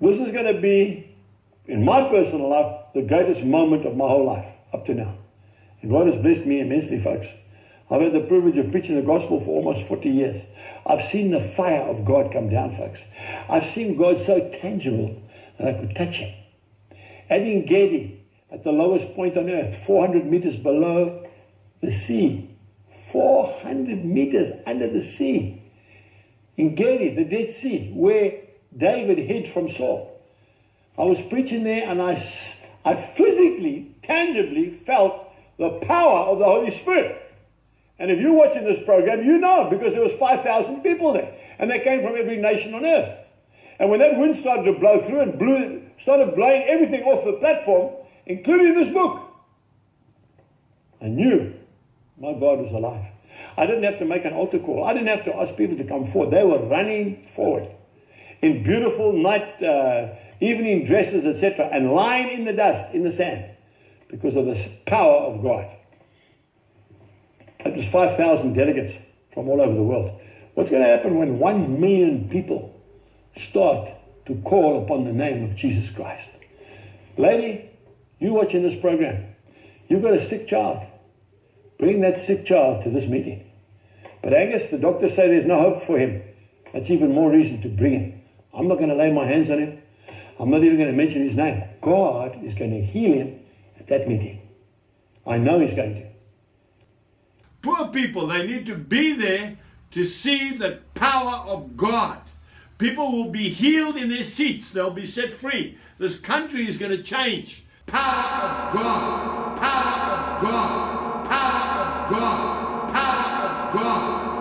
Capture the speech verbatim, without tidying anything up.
This is going to be, in my personal life, the greatest moment of my whole life up to now. And God has blessed me immensely, folks. I've had the privilege of preaching the gospel for almost forty years. I've seen the fire of God come down, folks. I've seen God so tangible that I could touch him. And in Gedi, at the lowest point on earth, four hundred meters below the sea, four hundred meters under the sea, in Gedi, the Dead Sea, where David hid from Saul. I was preaching there, and I, I physically, tangibly felt the power of the Holy Spirit. And if you're watching this program, you know, because there was five thousand people there, and they came from every nation on earth. And when that wind started to blow through and blew, started blowing everything off the platform, including this book, I knew my God was alive. I didn't have to make an altar call. I didn't have to ask people to come forward. They were running forward in beautiful night, uh, evening dresses, et cetera, and lying in the dust, in the sand, because of the power of God. It was five thousand delegates from all over the world. What's going to happen when one million people start to call upon the name of Jesus Christ? Lady, you watching this program, you've got a sick child. Bring that sick child to this meeting. But Angus, the doctors say there's no hope for him. That's even more reason to bring him. I'm not going to lay my hands on him. I'm not even going to mention his name. God is going to heal him at that meeting. I know he's going to. Poor people, they need to be there to see the power of God. People will be healed in their seats. They'll be set free. This country is going to change. Power of God. Power of God. Power of God.